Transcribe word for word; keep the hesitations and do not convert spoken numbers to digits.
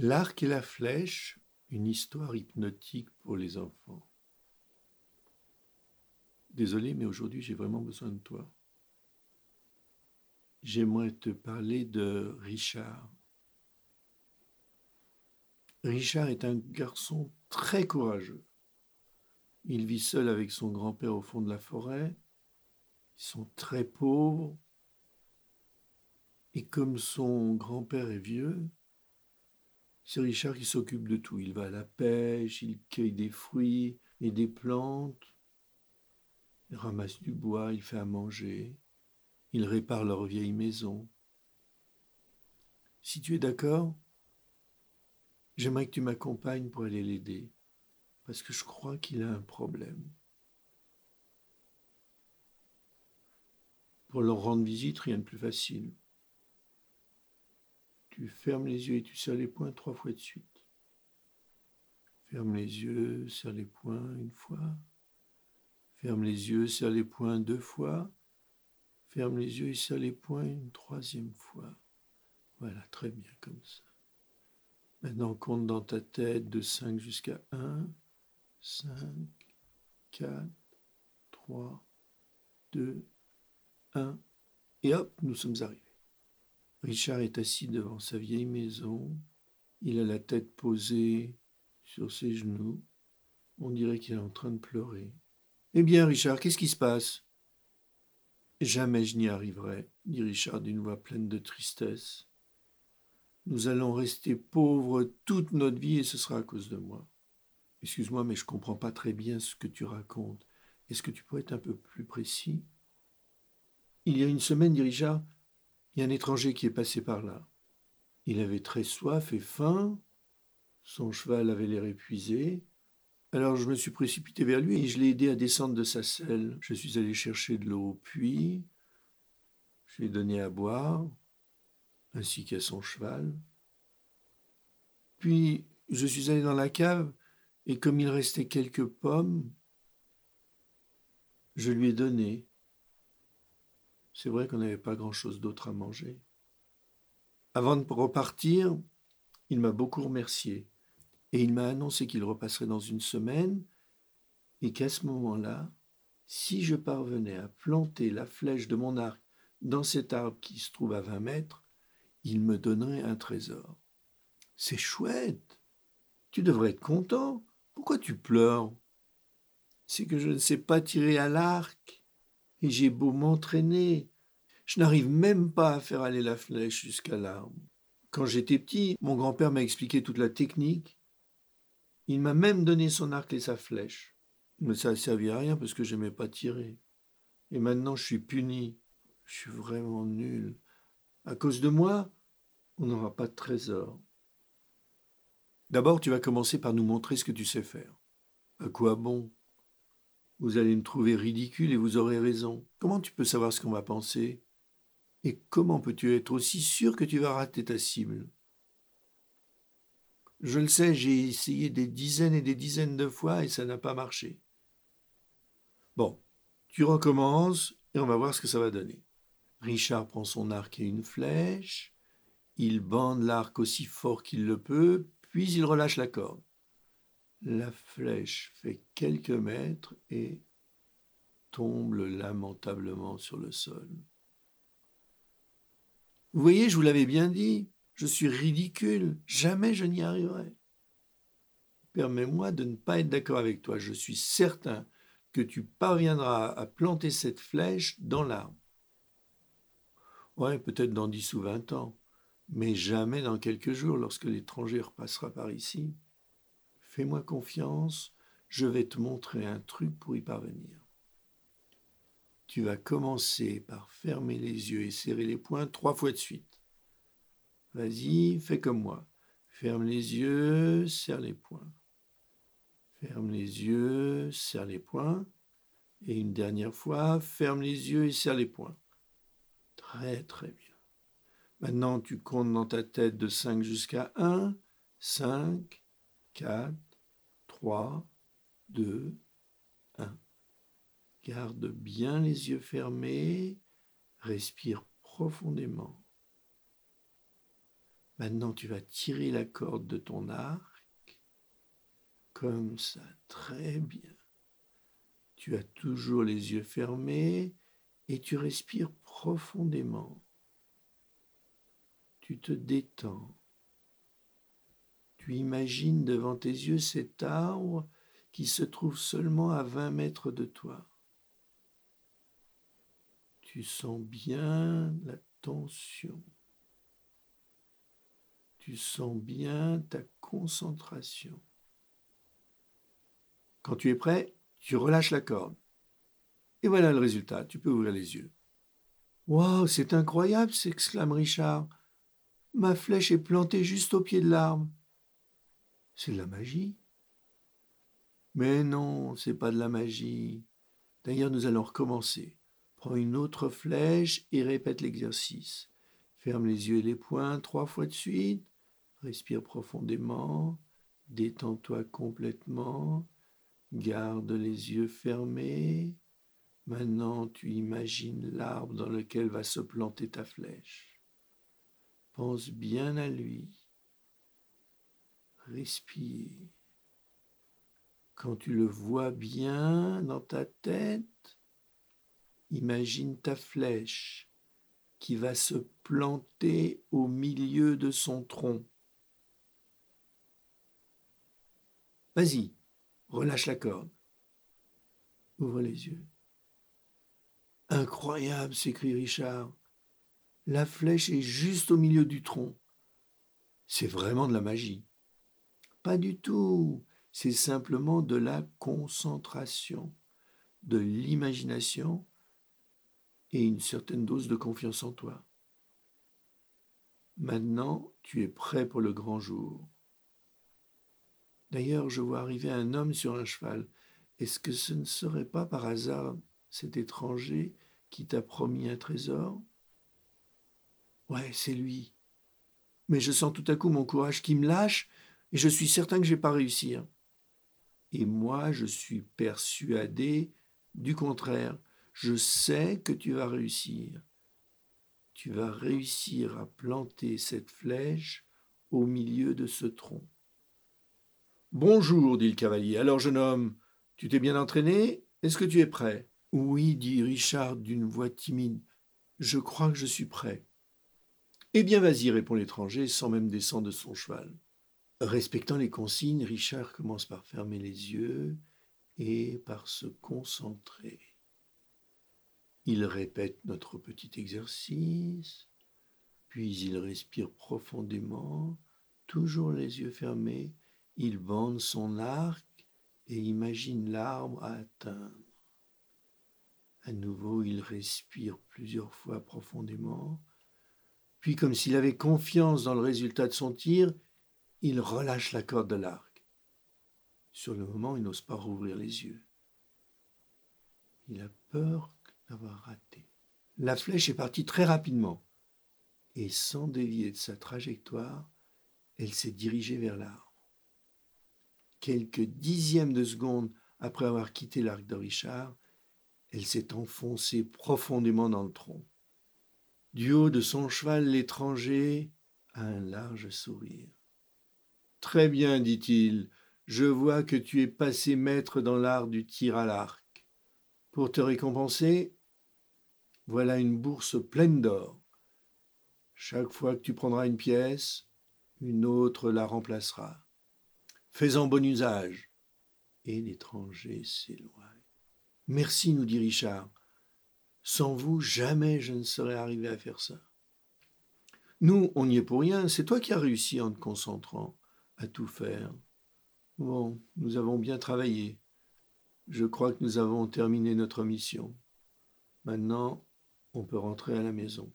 L'arc et la flèche, une histoire hypnotique pour les enfants. Désolé, mais aujourd'hui, j'ai vraiment besoin de toi. J'aimerais te parler de Richard. Richard est un garçon très courageux. Il vit seul avec son grand-père au fond de la forêt. Ils sont très pauvres. Et comme son grand-père est vieux, c'est Richard qui s'occupe de tout. Il va à la pêche, il cueille des fruits et des plantes, il ramasse du bois, il fait à manger, il répare leur vieille maison. Si tu es d'accord, j'aimerais que tu m'accompagnes pour aller l'aider, parce que je crois qu'il a un problème. Pour leur rendre visite, rien de plus facile. Tu fermes les yeux et tu serres les poings trois fois de suite. Ferme les yeux, serre les poings une fois. Ferme les yeux, serre les poings deux fois. Ferme les yeux et serre les poings une troisième fois. Voilà, très bien comme ça. Maintenant, compte dans ta tête de cinq jusqu'à un, cinq, quatre, trois, deux, un. Et hop, nous sommes arrivés. Richard est assis devant sa vieille maison. Il a la tête posée sur ses genoux. On dirait qu'il est en train de pleurer. Eh bien, Richard, qu'est-ce qui se passe ? Jamais je n'y arriverai, dit Richard d'une voix pleine de tristesse. Nous allons rester pauvres toute notre vie et ce sera à cause de moi. Excuse-moi, mais je ne comprends pas très bien ce que tu racontes. Est-ce que tu pourrais être un peu plus précis ? Il y a une semaine, dit Richard, il y a un étranger qui est passé par là. Il avait très soif et faim. Son cheval avait l'air épuisé. Alors je me suis précipité vers lui et je l'ai aidé à descendre de sa selle. Je suis allé chercher de l'eau au puits. Je lui ai donné à boire, ainsi qu'à son cheval. Puis je suis allé dans la cave et comme il restait quelques pommes, je lui ai donné. C'est vrai qu'on n'avait pas grand-chose d'autre à manger. Avant de repartir, il m'a beaucoup remercié et il m'a annoncé qu'il repasserait dans une semaine et qu'à ce moment-là, si je parvenais à planter la flèche de mon arc dans cet arbre qui se trouve à vingt mètres, il me donnerait un trésor. C'est chouette. Tu devrais être content. Pourquoi tu pleures ? C'est que je ne sais pas tirer à l'arc et j'ai beau m'entraîner. Je n'arrive même pas à faire aller la flèche jusqu'à l'arbre. Quand j'étais petit, mon grand-père m'a expliqué toute la technique. Il m'a même donné son arc et sa flèche. Mais ça n'a servi à rien parce que je n'aimais pas tirer. Et maintenant, je suis puni. Je suis vraiment nul. À cause de moi, on n'aura pas de trésor. D'abord, tu vas commencer par nous montrer ce que tu sais faire. À quoi bon ? Vous allez me trouver ridicule et vous aurez raison. Comment tu peux savoir ce qu'on va penser ? Et comment peux-tu être aussi sûr que tu vas rater ta cible ? Je le sais, j'ai essayé des dizaines et des dizaines de fois et ça n'a pas marché. Bon, tu recommences et on va voir ce que ça va donner. Richard prend son arc et une flèche. Il bande l'arc aussi fort qu'il le peut, puis il relâche la corde. La flèche fait quelques mètres et tombe lamentablement sur le sol. Vous voyez, je vous l'avais bien dit, je suis ridicule, jamais je n'y arriverai. Permets-moi de ne pas être d'accord avec toi, je suis certain que tu parviendras à planter cette flèche dans l'arbre. Ouais, peut-être dans dix ou vingt ans, mais jamais dans quelques jours lorsque l'étranger repassera par ici. Fais-moi confiance, je vais te montrer un truc pour y parvenir. Tu vas commencer par fermer les yeux et serrer les poings trois fois de suite. Vas-y, fais comme moi. Ferme les yeux, serre les poings. Ferme les yeux, serre les poings. Et une dernière fois, ferme les yeux et serre les poings. Très très bien. Maintenant, tu comptes dans ta tête de cinq jusqu'à un. cinq, quatre, trois, deux, un. Garde bien les yeux fermés. Respire profondément. Maintenant, tu vas tirer la corde de ton arc, comme ça, très bien. Tu as toujours les yeux fermés et tu respires profondément. Tu te détends. Tu imagines devant tes yeux cet arbre qui se trouve seulement à vingt mètres de toi. Tu sens bien la tension. Tu sens bien ta concentration. Quand tu es prêt, tu relâches la corde. Et voilà le résultat, tu peux ouvrir les yeux. « Waouh, c'est incroyable !» s'exclame Richard. « Ma flèche est plantée juste au pied de l'arbre. » C'est de la magie. Mais non, c'est pas de la magie. D'ailleurs, nous allons recommencer. Prends une autre flèche et répète l'exercice. Ferme les yeux et les poings trois fois de suite. Respire profondément. Détends-toi complètement. Garde les yeux fermés. Maintenant, tu imagines l'arbre dans lequel va se planter ta flèche. Pense bien à lui. Respire. Quand tu le vois bien dans ta tête, imagine ta flèche qui va se planter au milieu de son tronc. Vas-y, relâche la corde. Ouvre les yeux. Incroyable, s'écrie Richard. La flèche est juste au milieu du tronc. C'est vraiment de la magie. Pas du tout. C'est simplement de la concentration, de l'imagination et une certaine dose de confiance en toi. Maintenant, tu es prêt pour le grand jour. D'ailleurs, je vois arriver un homme sur un cheval. Est-ce que ce ne serait pas par hasard cet étranger qui t'a promis un trésor ? Ouais, c'est lui. Mais je sens tout à coup mon courage qui me lâche et je suis certain que je ne vais pas réussir. Et moi, je suis persuadé du contraire. Je sais que tu vas réussir. Tu vas réussir à planter cette flèche au milieu de ce tronc. « Bonjour, dit le cavalier. Alors, jeune homme, tu t'es bien entraîné ? Est-ce que tu es prêt ? » « Oui, dit Richard d'une voix timide. Je crois que je suis prêt. »« Eh bien, vas-y, répond l'étranger sans même descendre de son cheval. » Respectant les consignes, Richard commence par fermer les yeux et par se concentrer. Il répète notre petit exercice, puis il respire profondément, toujours les yeux fermés. Il bande son arc et imagine l'arbre à atteindre. À nouveau, il respire plusieurs fois profondément, puis comme s'il avait confiance dans le résultat de son tir, il relâche la corde de l'arc. Sur le moment, il n'ose pas rouvrir les yeux. Il a peur d'avoir raté. La flèche est partie très rapidement et sans dévier de sa trajectoire, elle s'est dirigée vers l'arbre. Quelques dixièmes de seconde après avoir quitté l'arc de Richard, elle s'est enfoncée profondément dans le tronc. Du haut de son cheval, l'étranger a un large sourire. « Très bien, dit-il, je vois que tu es passé maître dans l'art du tir à l'arc. Pour te récompenser, voilà une bourse pleine d'or. Chaque fois que tu prendras une pièce, une autre la remplacera. Fais-en bon usage. » Et l'étranger s'éloigne. « Merci, nous dit Richard. Sans vous, jamais je ne serais arrivé à faire ça. » Nous, on n'y est pour rien. C'est toi qui as réussi en te concentrant à tout faire. Bon, nous avons bien travaillé. Je crois que nous avons terminé notre mission. Maintenant, on peut rentrer à la maison.